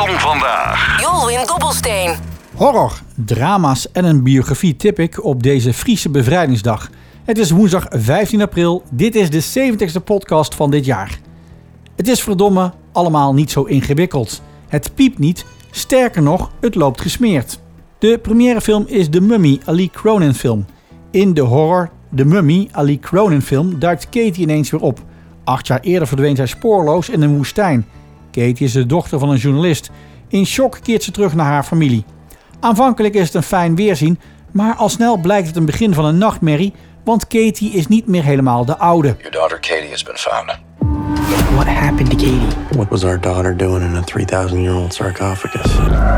vandaag. Jolwin Dobbelsteen. Horror, drama's en een biografie tip ik op deze Friese bevrijdingsdag. Het is woensdag 15 april. Dit is de 70ste podcast van dit jaar. Het is verdomme allemaal niet zo ingewikkeld. Het piept niet, sterker nog, het loopt gesmeerd. De premièrefilm is The Mummy, a Lee Cronin film. In de horror The Mummy, a Lee Cronin film duikt Katie ineens weer op. 8 jaar eerder verdween zij spoorloos in een woestijn. Katie is de dochter van een journalist. In shock keert ze terug naar haar familie. Aanvankelijk is het een fijn weerzien, maar al snel blijkt het een begin van een nachtmerrie, want Katie is niet meer helemaal de oude. Your daughter Katie has been found. What happened to Katie? What was our daughter doing in a 3,000-year-old sarcophagus?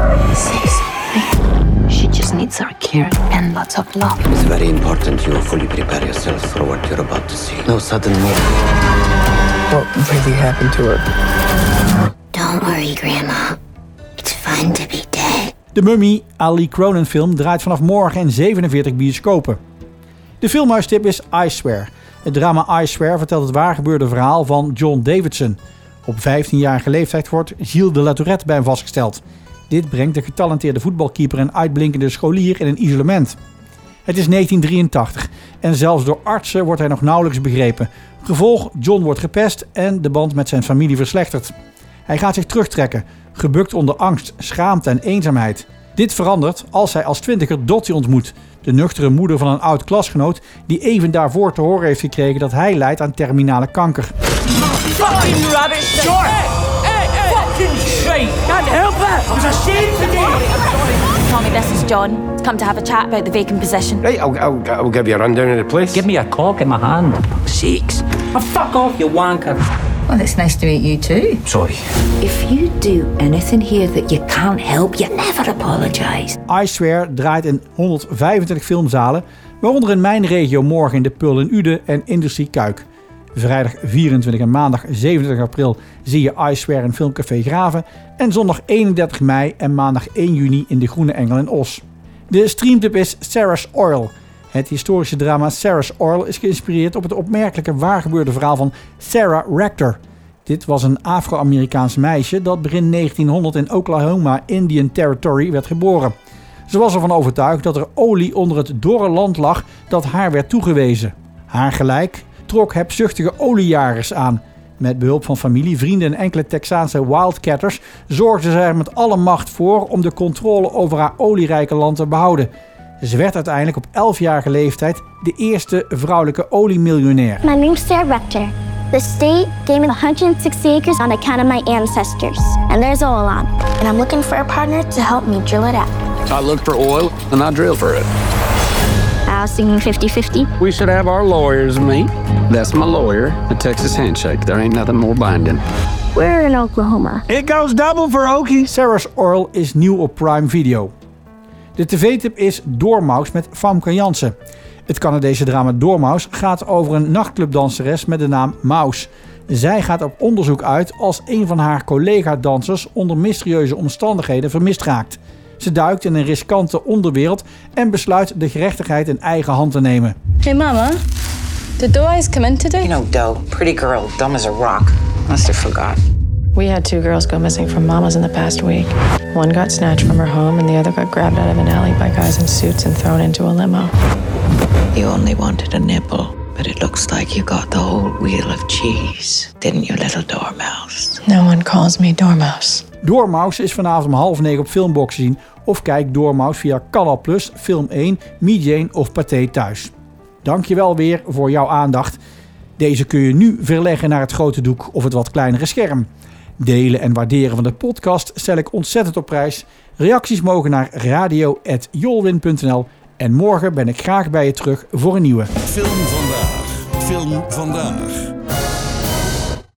She just needs our care and lots of love. It's very important you fully prepare yourself for what you're about to see. No sudden move. What really happened to her? Don't worry, Grandma. It's fun to be dead. De Mummy, a Lee Cronin film draait vanaf morgen in 47 bioscopen. De filmhuistip is I Swear. Het drama I Swear vertelt het waargebeurde verhaal van John Davidson. Op 15-jarige leeftijd wordt Gilles de La Tourette bij hem vastgesteld. Dit brengt de getalenteerde voetbalkeeper en uitblinkende scholier in een isolement. Het is 1983 en zelfs door artsen wordt hij nog nauwelijks begrepen. Gevolg, John wordt gepest en de band met zijn familie verslechtert. Hij gaat zich terugtrekken, gebukt onder angst, schaamte en eenzaamheid. Dit verandert als hij als twintiger Dottie ontmoet, de nuchtere moeder van een oud klasgenoot die even daarvoor te horen heeft gekregen dat hij lijdt aan terminale kanker. Fucking rubbish! Short! Hey! Fucking straight! Can't help it! I was ashamed today! Tommy, this is John. He's come to have a chat about the vacant position. Right, I'll give you a rundown of the place. Give me a cock in my hand. Sakes. Oh, fuck off, you wanker. Well, it's nice to meet you too. Sorry. If you do anything here that you can't help, you never apologize. I Swear draait in 125 filmzalen, waaronder in mijn regio morgen in de Pearl in Uden en Industrie Kuik. Vrijdag 24 en maandag 27 april zie je I Swear in Filmcafé Graven en zondag 31 mei en maandag 1 juni in de Groene Engel in Os. De streamtip is Sarah's Oil. Het historische drama Sarah's Oil is geïnspireerd op het opmerkelijke waargebeurde verhaal van Sarah Rector. Dit was een Afro-Amerikaans meisje dat begin 1900 in Oklahoma Indian Territory werd geboren. Ze was ervan overtuigd dat er olie onder het dorre land lag dat haar werd toegewezen. Haar gelijk trok hebzuchtige oliejagers aan. Met behulp van familie, vrienden en enkele Texaanse wildcatters zorgden ze er met alle macht voor om de controle over haar olierijke land te behouden. Ze werd uiteindelijk op 11-jarige leeftijd de eerste vrouwelijke oliemiljonair. My name's Sarah Rector. The state gave me 160 acres on account of my ancestors. And there's oil on. And I'm looking for a partner to help me drill it out. I look for oil and I drill for it. I was thinking 50-50. We should have our lawyers meet. That's my lawyer, the Texas handshake. There ain't nothing more binding. We're in Oklahoma. It goes double for Okie. Sarah's Oil is nieuw op Prime Video. De tv-tip is Dormouse met Famke Janssen. Het Canadese drama Dormouse gaat over een nachtclubdanseres met de naam Mouse. Zij gaat op onderzoek uit als een van haar collega-dansers onder mysterieuze omstandigheden vermist raakt. Ze duikt in een riskante onderwereld en besluit de gerechtigheid in eigen hand te nemen. Hey mama, did Doe Eyes come in today? You know Doe, pretty girl, dumb as a rock. Must have forgot. We had 2 girls go missing from Mama's in the past week. One got snatched from her home and the other got grabbed out of an alley by guys in suits and thrown into a limo. You only wanted a nipple, but it looks like you got the whole wheel of cheese, didn't you, little dormouse? No one calls me Dormouse. Dormouse is vanavond om 8:30 op Filmbox te zien of kijk Dormouse via Canal+, Film 1, Mediane of Pathé Thuis. Dankjewel weer voor jouw aandacht. Deze kun je nu verleggen naar het grote doek of het wat kleinere scherm. Delen en waarderen van de podcast stel ik ontzettend op prijs. Reacties mogen naar radio@jolwin.nl en morgen ben ik graag bij je terug voor een nieuwe. Film vandaag.